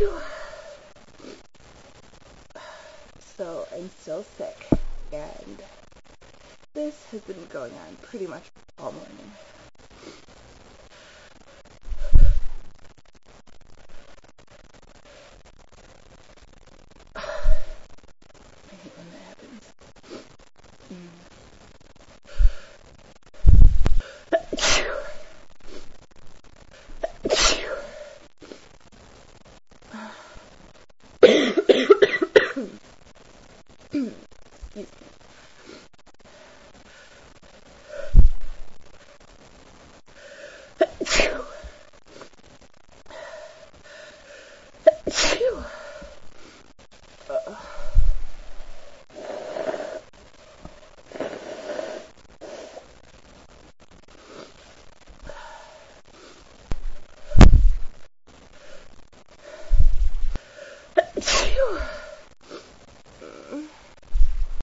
So I'm still sick, and this has been going on pretty much all morning. I hate when that happens. Excuse me. Phew.